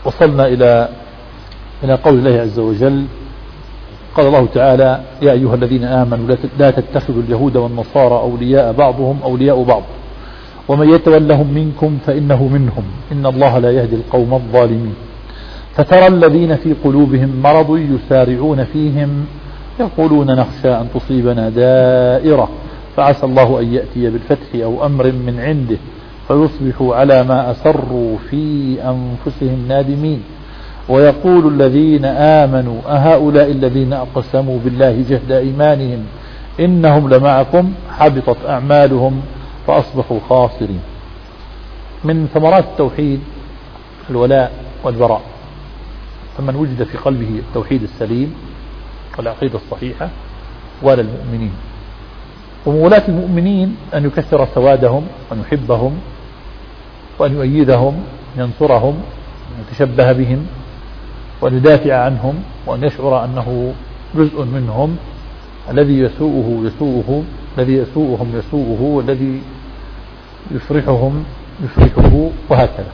وصلنا إلى قول الله عز وجل. قال الله تعالى: يا أيها الذين آمنوا لا تتخذوا اليهود والنصارى أولياء بعضهم أولياء بعض ومن يتولهم منكم فإنه منهم إن الله لا يهدي القوم الظالمين. فترى الذين في قلوبهم مرض يسارعون فيهم يقولون نخشى أن تصيبنا دائرة فعسى الله أن يأتي بالفتح أو أمر من عنده فيصبحوا على ما أسروا في أنفسهم نادمين. ويقول الذين آمنوا أهؤلاء الذين أقسموا بالله جهد إيمانهم إنهم لمعكم حبطت أعمالهم فأصبحوا خاسرين. من ثمرات التوحيد الولاء والبراء، فمن وجد في قلبه التوحيد السليم والعقيدة الصحيحة والى المؤمنين. ومولاة المؤمنين أن يكثر سوادهم وأن يحبهم وأن يؤيدهم ينصرهم يتشبه بهم وأن يدافع عنهم وأن يشعر أنه جزء منهم. الذي يسوءه يسوءه، الذي يسوءهم يسوءه، والذي يفرحهم يفرحه، وهكذا.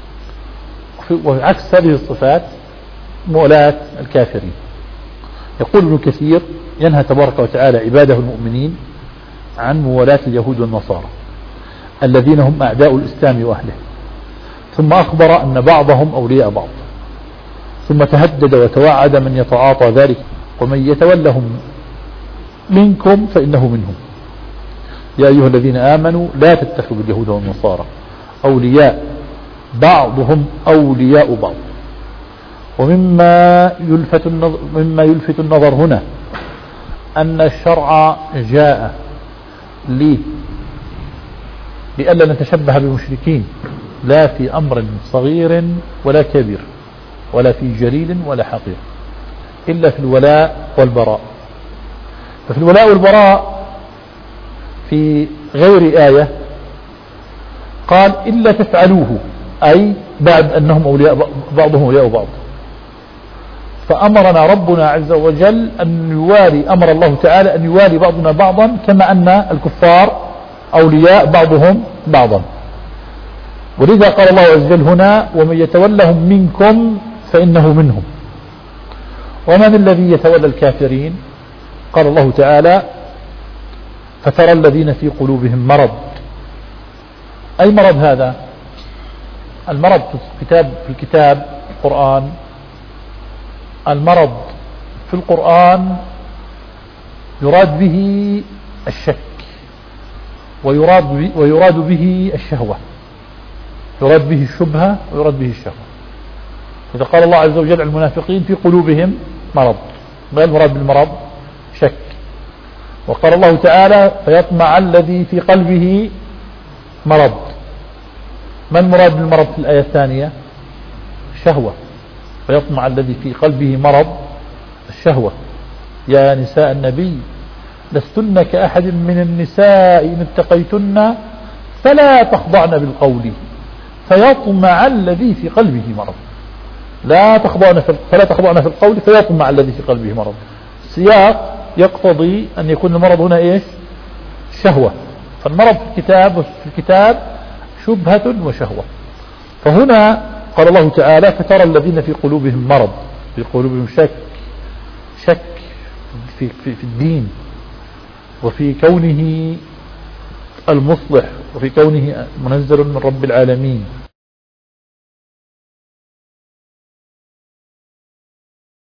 وعكس هذه الصفات مولاة الكافرين. يقول ابن كثير: ينهى تبارك وتعالى عباده المؤمنين عن موالاة اليهود والنصارى الذين هم أعداء الإسلام وأهله، ثم أخبر أن بعضهم أولياء بعض، ثم تهدد وتوعد من يتعاطى ذلك: ومن يتولهم منكم فإنه منهم. يا أيها الذين آمنوا لا تتخذوا اليهود والنصارى أولياء بعضهم أولياء بعض. ومما يلفت النظر هنا أن الشرع جاء لئلا نتشبه بالمشركين، لا في أمر صغير ولا كبير ولا في جليل ولا حقير، إلا في الولاء والبراء. ففي الولاء والبراء في غير آية قال: إلا تفعلوه، أي بعد أنهم أولياء بعضهم أولياء بعض. فأمرنا ربنا عز وجل أن يوالي، أمر الله تعالى أن يوالي بعضنا بعضا كما أن الكفار أولياء بعضهم بعضا. ولذا قال الله عز وجل هنا: ومن يتولهم منكم فإنه منهم. ومن الذي يتولى الكافرين؟ قال الله تعالى: فترى الذين في قلوبهم مرض. أي مرض هذا؟ المرض في الكتاب القرآن، المرض في القرآن يراد به الشك ويراد به الشهوة، يراد به الشبهة ويراد به الشهوة. إذا قال الله عز وجل عن المنافقين في قلوبهم مرض، ما المراد بالمرض؟ شك. وقال الله تعالى: فيطمع الذي في قلبه مرض. ما المراد بالمرض في الآية الثانية؟ شهوة. فيطمع الذي في قلبه مرض الشهوة. يا نساء النبي لستن كأحد من النساء إن اتقيتن فلا تخضعن بالقول فيطمع الذي في قلبه مرض. فلا تخضعن في القول فيطمع الذي في قلبه مرض. السياق يقتضي أن يكون المرض هنا إيش؟ شهوة. فالمرض في الكتاب شبهة وشهوة. فهنا قال الله تعالى: فترى الذين في قلوبهم مرض، في قلوبهم شك في الدين وفي كونه المصلح وفي كونه منزل من رب العالمين.